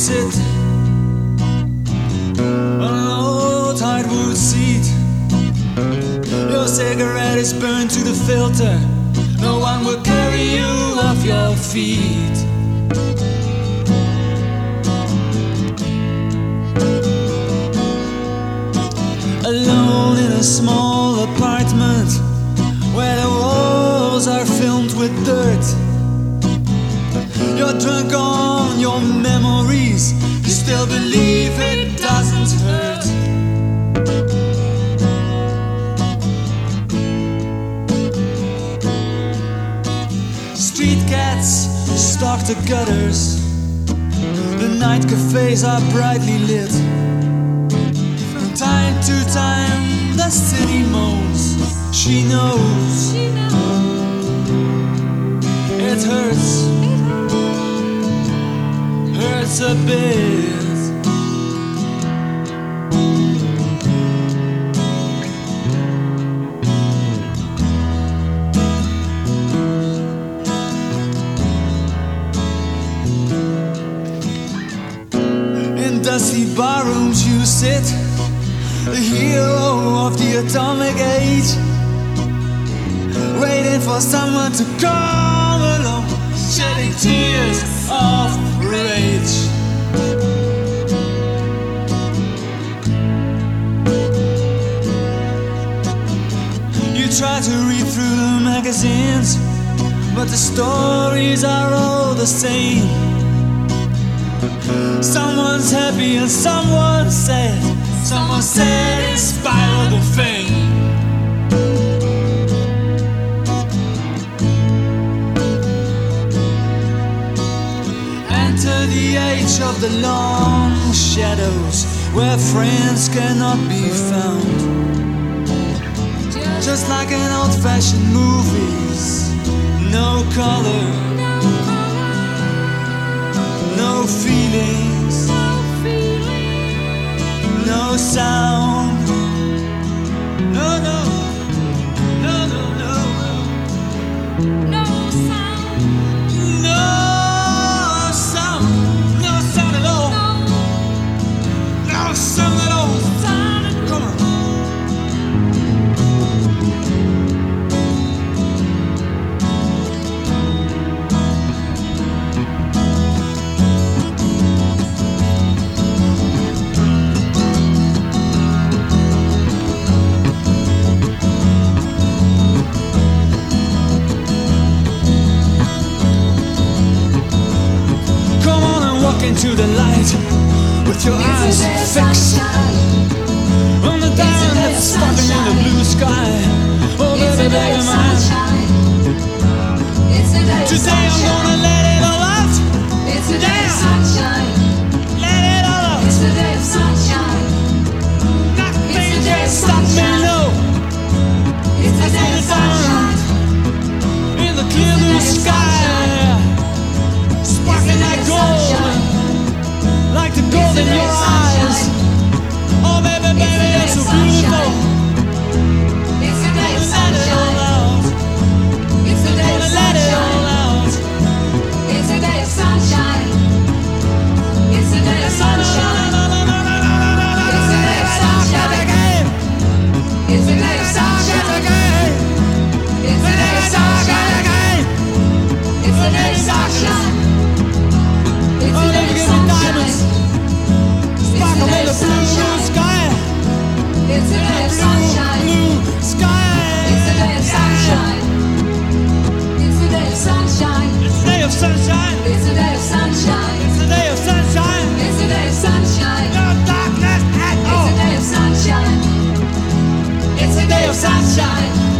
sit on an old hardwood seat. Your cigarette is burned to the filter. No one will carry you off your feet. Alone in a small apartment where the walls are filmed with dirt. You're drunk on your memories. You still believe it doesn't hurt. Street cats stalk the gutters. The night cafes are brightly lit. From time to time the city moans. She knows it hurts. Hurts a bit. In dusty barrooms you sit, the hero of the atomic age, waiting for someone to come along, shedding tears of rage. You try to read through the magazines, but the stories are all the same. Someone's happy and someone's sad. Someone's sad in spite of the fame. Enter the age of the long shadows, where friends cannot be found. Just like in old-fashioned movies, no color, no feelings, no sound. No, no, no, no, no, no sound. No sound, no sound at all. No sound at all. Come on. Into the light with your eyes fixed on the diamond that's sparkling in the blue sky. Oh baby, baby mine, today I'm gonna let it all out. It's the day of sunshine. Let it all out. It's the day of sunshine. Nothing can stop me, no. It's the day of sunshine. In the clear blue sky, sparkling like gold, like the gold in your eyes. Oh baby, baby, you're so beautiful. It's the day of Let it all sunshine. out. It's the day of Let it all sunshine. out. It's the day of sunshine. It's the day of sunshine. It's the day of sunshine. It's the day of sunshine. It's the day of sunshine. It's the day of sunshine. It's the day of sunshine. Sparkle in the blue sky. It's the day of sunshine. Blue sky. It's the day of sunshine. It's the day of sunshine. It's the day of sunshine. It's the day of sunshine. It's the day of sunshine. It's the day of sunshine. No darkness at It's all. the day of sunshine. It's the day of sunshine.